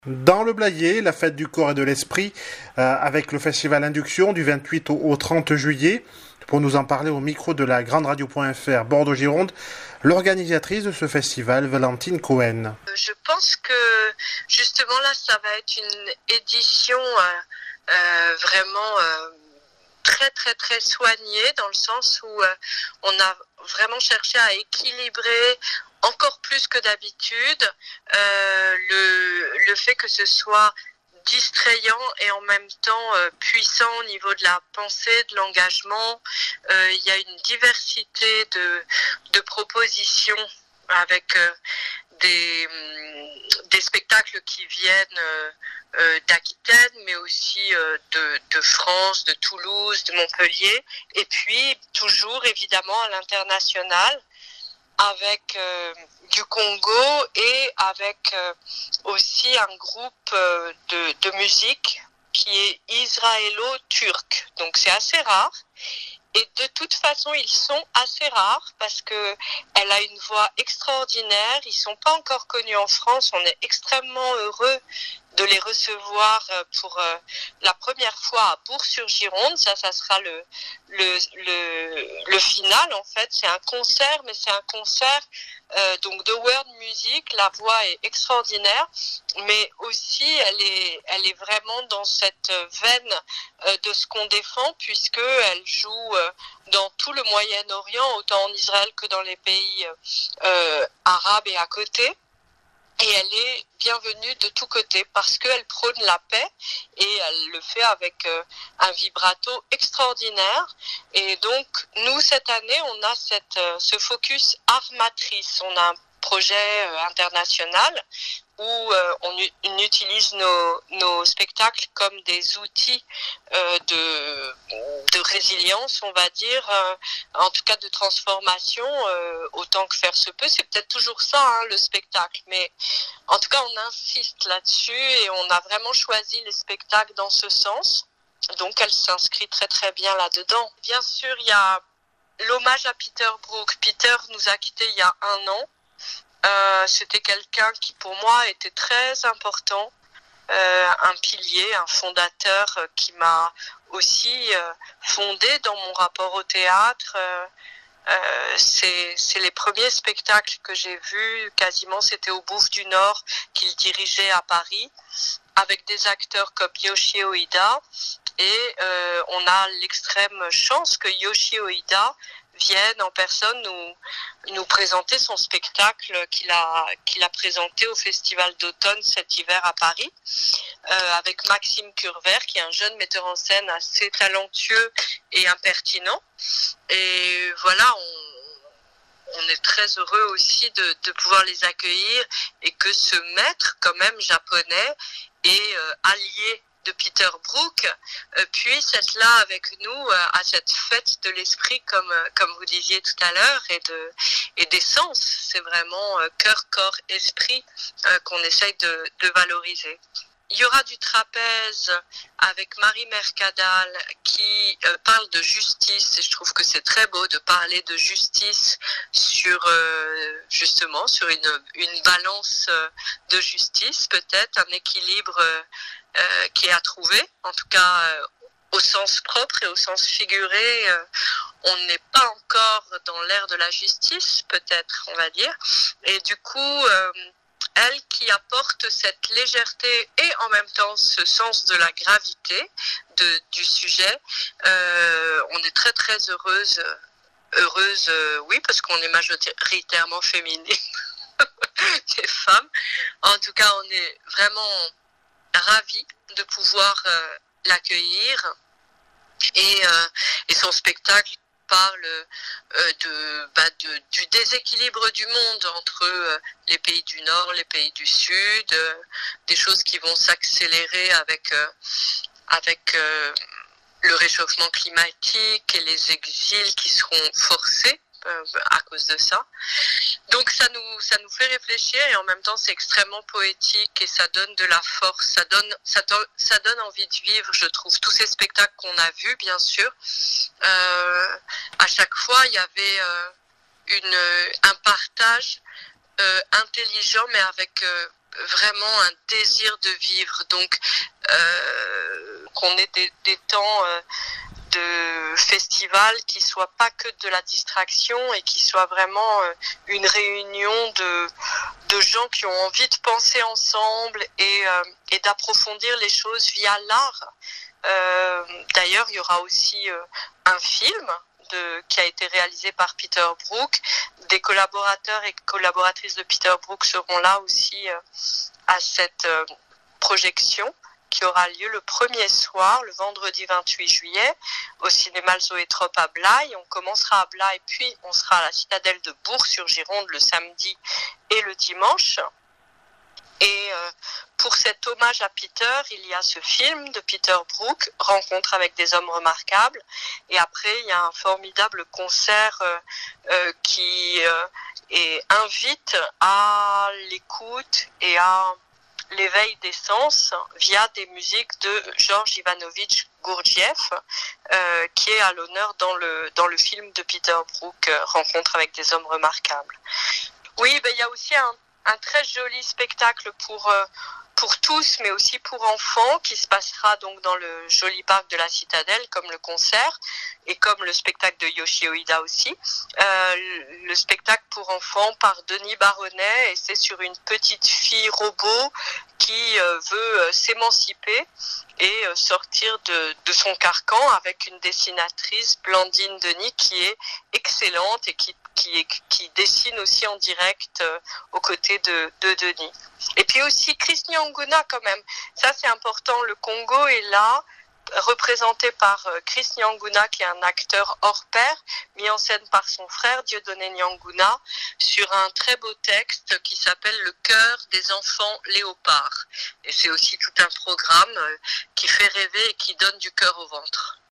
Dans le Blayais, la fête du corps et de l'esprit, avec le festival Induction du 28 au 30 juillet. Pour nous en parler au micro de la Grande Radio.fr Bordeaux-Gironde, l'organisatrice de ce festival, Valentine Cohen. Je pense que justement là, ça va être une édition vraiment très soignée, dans le sens où on a vraiment cherché à équilibrer encore plus que d'habitude le fait que ce soit distrayant et en même temps puissant au niveau de la pensée, de l'engagement. Il y a une diversité de propositions avec des spectacles qui viennent d'Aquitaine, mais aussi de France, de Toulouse, de Montpellier, et puis toujours évidemment à l'international, avec du Congo et avec aussi un groupe de musique qui est israélo-turc. Donc c'est assez rare. Et de toute façon, ils sont assez rares parce que elle a une voix extraordinaire. Ils sont pas encore connus en France. On est extrêmement heureux de les recevoir pour la première fois à Bourg-sur-Gironde. Ça sera le final en fait. C'est un concert, mais c'est un concert donc de world music. La voix est extraordinaire, mais aussi elle est vraiment dans cette veine de ce qu'on défend, puisque elle joue dans tout le Moyen-Orient, autant en Israël que dans les pays arabes et à côté. Et elle est bienvenue de tous côtés parce qu'elle prône la paix et elle le fait avec un vibrato extraordinaire. Et donc, nous, cette année, on a ce focus art matrice. On a un projet international où on utilise nos spectacles comme des outils de résilience, on va dire, en tout cas de transformation, autant que faire se peut. C'est peut-être toujours ça, hein, le spectacle, mais en tout cas on insiste là-dessus et on a vraiment choisi les spectacles dans ce sens. Donc elle s'inscrit très bien là-dedans. Bien sûr, il y a l'hommage à Peter Brook. Peter nous a quittés il y a 1 an. C'était quelqu'un qui pour moi était très important, un pilier, un fondateur qui m'a aussi fondé dans mon rapport au théâtre. C'est les premiers spectacles que j'ai vus, quasiment c'était au Bouffe du Nord qu'il dirigeait à Paris, avec des acteurs comme Yoshio Ida, et on a l'extrême chance que Yoshio Ida vienne en personne nous présenter son spectacle qu'il a présenté au Festival d'automne cet hiver à Paris, avec Maxime Curver, qui est un jeune metteur en scène assez talentueux et impertinent. Et voilà, on est très heureux aussi de pouvoir les accueillir et que ce maître, quand même japonais, et allié de Peter Brook puisse être là avec nous à cette fête de l'esprit, comme vous disiez tout à l'heure, et des sens. C'est vraiment cœur, corps, esprit qu'on essaye de valoriser. Il y aura du trapèze avec Marie Mercadal qui parle de justice, et je trouve que c'est très beau de parler de justice sur justement sur une balance de justice, peut-être un équilibre qui est à trouver, en tout cas au sens propre et au sens figuré. On n'est pas encore dans l'ère de la justice, peut-être, on va dire, et du coup elle qui apporte cette légèreté et en même temps ce sens de la gravité du sujet. On est très heureuse, oui, parce qu'on est majoritairement féminine, des femmes. En tout cas, on est vraiment ravis de pouvoir l'accueillir, et son spectacle parle du déséquilibre du monde entre les pays du Nord, les pays du Sud, des choses qui vont s'accélérer avec le réchauffement climatique et les exils qui seront forcés à cause de ça. Donc ça nous fait réfléchir, et en même temps c'est extrêmement poétique et ça donne de la force, ça donne envie de vivre, je trouve. Tous ces spectacles qu'on a vus, bien sûr, à chaque fois il y avait un partage intelligent, mais avec vraiment un désir de vivre. Donc, qu'on ait des temps de festival qui soient pas que de la distraction et qui soient vraiment une réunion de gens qui ont envie de penser ensemble et d'approfondir les choses via l'art. D'ailleurs, il y aura aussi un film qui a été réalisé par Peter Brook. Des collaborateurs et collaboratrices de Peter Brook seront là aussi à cette projection qui aura lieu le premier soir, le vendredi 28 juillet, au cinéma Le Zoétrope à Blaye. On commencera à Blaye, puis on sera à la Citadelle de Bourg-sur-Gironde le samedi et le dimanche. Et pour cet hommage à Peter, il y a ce film de Peter Brook, Rencontre avec des hommes remarquables. Et après, il y a un formidable concert qui invite à l'écoute et à l'éveil des sens via des musiques de Georges Ivanovitch Gurdjieff, qui est à l'honneur dans le film de Peter Brook, Rencontre avec des hommes remarquables. Oui, il y a aussi un très joli spectacle pour tous, mais aussi pour enfants, qui se passera donc dans le joli parc de la Citadelle, comme le concert, et comme le spectacle de Yoshio Ida aussi. Le spectacle pour enfants par Denis Baronnet, et c'est sur une petite fille robot qui veut s'émanciper et sortir de son carcan, avec une dessinatrice, Blandine Denis, qui est excellente et qui dessine aussi en direct aux côtés de Denis. Et puis aussi Chris Nyanguna quand même. Ça c'est important, le Congo est là, représenté par Chris Nyanguna, qui est un acteur hors pair, mis en scène par son frère Dieudonné Nyanguna, sur un très beau texte qui s'appelle Le cœur des enfants léopards. Et c'est aussi tout un programme qui fait rêver et qui donne du cœur au ventre.